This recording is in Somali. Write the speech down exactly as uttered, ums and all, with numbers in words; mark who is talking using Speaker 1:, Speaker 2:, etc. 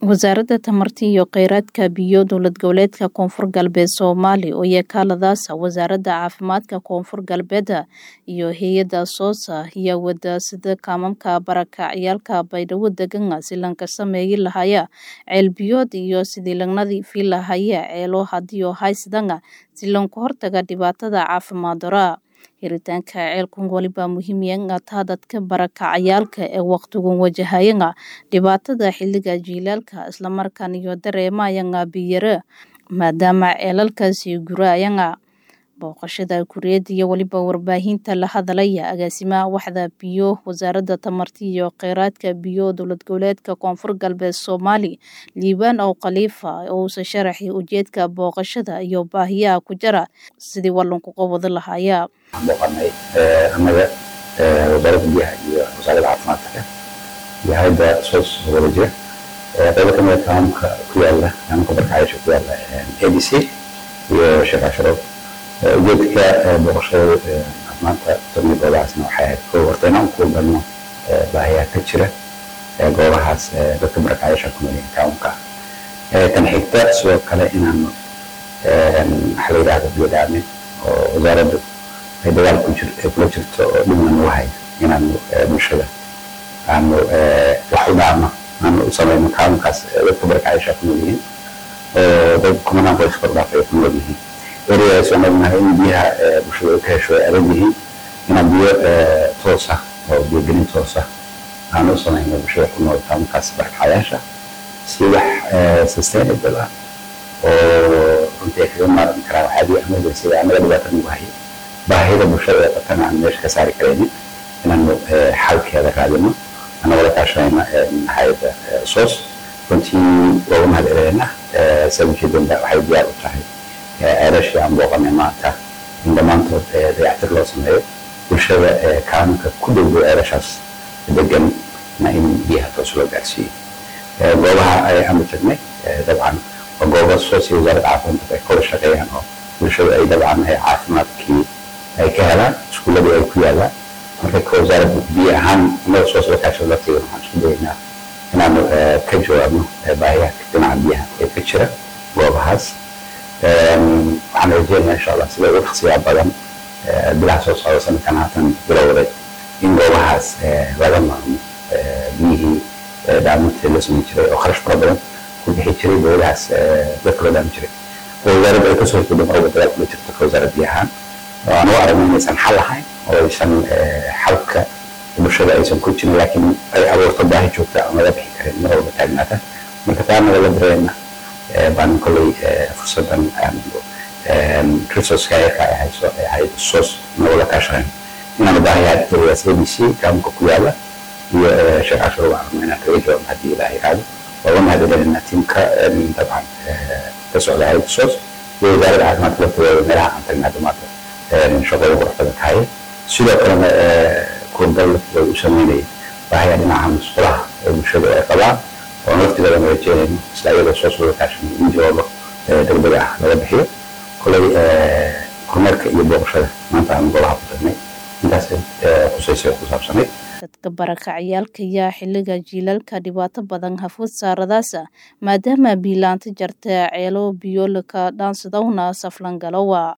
Speaker 1: Wasaaradda Tamarta iyo Kheyraadka Biyo Dowlad Goboleedka Koonfur Galbeed Soomaaliya oo yakaaladaasa Wasaaradda Caafimaadka Koonfur Galbeed iyo hay'adda SOSA ayaa wada sida kaamamka barakacyaalka Baydhabo degan si lanka sameeyi lahaya ceel biyood iyo sidii lagnadii fi lahaya ceelo hadiyo haysadanga si lanku hortaga dhibaatada caafimaad dara hiritaanka ceelkun waliba muhiim ah dadka barakacyaalka ee waqtigan wajahayanga dhibaatada xilliga jiilaalka isla markaana iyo dareemayanga biyara maadaama ceelalkaasi gurayanga booqashada kuriyada iyo waliba warbaahinta la hadalaya agaasimaha waxda biyo wasaaradda tamarta iyo kheyraadka biyo dowlad goboleedka Koonfur Galbeed Soomaaliya Liibaan oo Khalifa oo soo sharaxay ujeedka booqashada iyo baahiyaha ku jira sidii walanku qabada lahaya
Speaker 2: booqanay anaga wasaaradda biyaha iyo wasaaradda caafimaadka iyo hay'adda SOS wada jira qayb ka mid ah kaamka ku yaala kaamka barakacayaasha ku yaala A D C iyo shaqo shaqo ujeedka booqashada caafimaadka tumid goobahaasna waxay ahayd koo horta inaan ku galno baahiyaha ka jira goobahaas dadka barakacayaasha ku nool kaamka tan xigta sidoo kale inaan waxa la yidhaahdo biyo dhaamin oo wasaaraddu ay dagaal ku jirto kula jirto oo dhibna nagu hayo inaan bulshada aanu wax u dhaafno aanu u samayno kaamkaas dadka barakacayaasha ku nool yihiin oo dad kumanaan qoys kor dhaafay ku nool yihiin ereyadaas aan ognahay in biyaha bulshada ka hesho ay adag yihiin inaan biyo toos ah oo biyogelin toos ah aan u samayno bulshada ku nool kaamkaas barakacayaasha si wax sustainable ah oo runtii kaga maaran karaa waxaa biyo emergency anaga dhibaato nagu hayo baahida bulshada ee qabtana aan meesha ka saari karaynin inaanu xalkeeda raadino ana wada kaashanayna hay'adda SOS runtii waa u mahadcelinaynaa sababkeedana waxay diyaar u tahay ceelashii aan booqanay maanta in dhammaantood dayactir loo sameeyo bulshada kaamka ku dhow ceelashaas degan na in biyaha toos loo gaarsiiyo goobaha aanu tagnay dabcan waa goobo SOS iyo wasaaradda caafimaadka ay ka wada shaqeeyaan oo bulshada ay dabcan caafimaadkii ay ka helaan iskuuladii ay ku yaalaan marka ka wasaaradda biyo ahaan annaga SOS la kaashada lafteeda waxaan isku dayaynaa inaanu ka jawaabno baahiyaha dhinaca biyaha ee ka jira goobahaas waxaan rajeynayaa insha allah sida ugu dhaqsiyaa badan bilaha soo socda sanadkan haatan bilowday in goobahaas laga maarmo biyihii dhaaminta la samayn jiray oo kharash fara badan ku bixi jiray dowladahaas dadka loo dhaamin jiray oo wasaaradda ay kasoo horjeedeen oo dagaal kula jirto ka wasaaradda biyahaan aan u aragnay inaysan xal lahayn oo aysan xalka bulshada aysan ku jirin laakiin ay abuurto baahi joogta aan laga bixi karin mar walba taagnaata marka taana wala dareena baan kolley fursadan resource yarka ay hayso ay hay'adda SOS na wada kaashanayn inaan baahiyaha ereyadaas A D C kaamka ku yaala iyo shaqo shaqo waxaan inaan kaga jawaabno haddii ilaahay raado waa mahadcelinaynaa tiimka dabcan ka socda hay'adda SOS iyo wasaaradda caafimaadka lafteeda meelaha aan tagnaa dhamaanta shaqooyin qurux badan ka haya sidoo kalena kuurgal lafteeda u sameynayay baahiyaha dhinaca musqulaha ee bulshada ay qabaan oo lafteeda aan rajeynayno isla iyadoo SOS wada kaashanay in jawaabo degdeg ah laga bixiyo kolay kormeerka iyo booqashada maanta aan golaha ku tagnay intaas khusaysa ku saabsanay
Speaker 1: dadka barakacyaalka ayaa xilliga jiilaalka dhibaato badan hafud saaradaasa maadaama biilaanta jarta ceelo biyo laka dhaansadowna saflan galowa